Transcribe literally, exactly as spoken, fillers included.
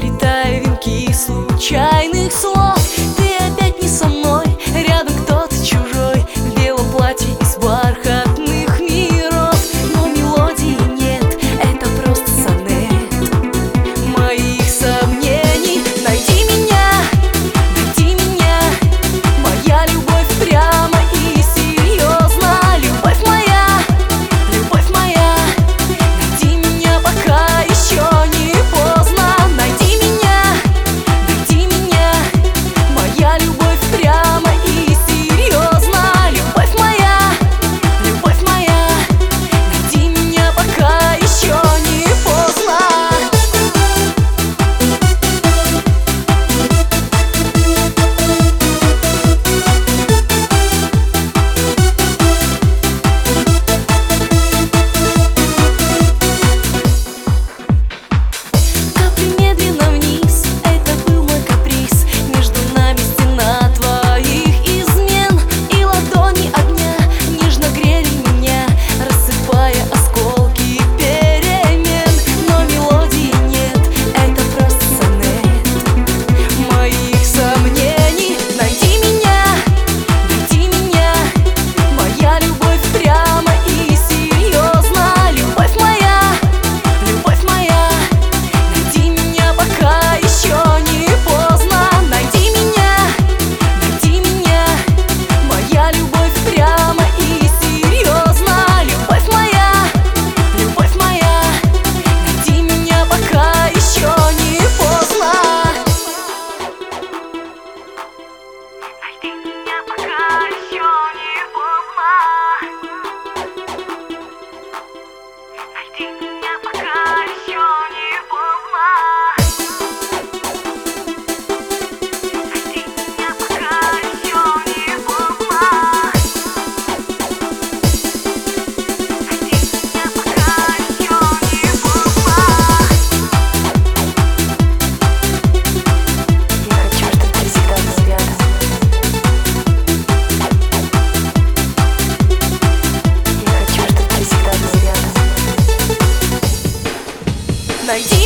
сплетая венки случайных слов. Ты опять не со мной, рядом кто-то чужой, в белом платье из бархатных миров. Но мелодии нет, это просто сонет моих сомнений. Найди меня, найди меня, моя любовь прямо и серьезно. Любовь моя, любовь моя, найди меня, пока еще не поздно. Найди меня, найди меня, моя любовь прямо и серьезно. Любовь моя, любовь моя, найди меня, пока еще не поздно. Капли медленно вниз, это был мой каприз. Между нами стена твоих измен, и ладони огня нежно грели меня, рассыпая осколки перемен. Но мелодии нет, это просто сонет моих сомнений. Найди меня, найди меня, моя любовь прямо и серьезно. Любовь моя, любовь моя, найди меня, пока еще не поздно. Найди меня, найди меня, моя любовь прямо и серьезно. Любовь моя, любовь моя, найди меня, пока еще не поздно. Найди меня, пока еще не поздно. Найди меня, пока еще не поздно. Найди меня, пока еще не поздно. Найди меня, пока еще не поздно. Я хочу, чтобы ты всегда был рядом. Я хочу, чтобы ты всегда был рядом. Найди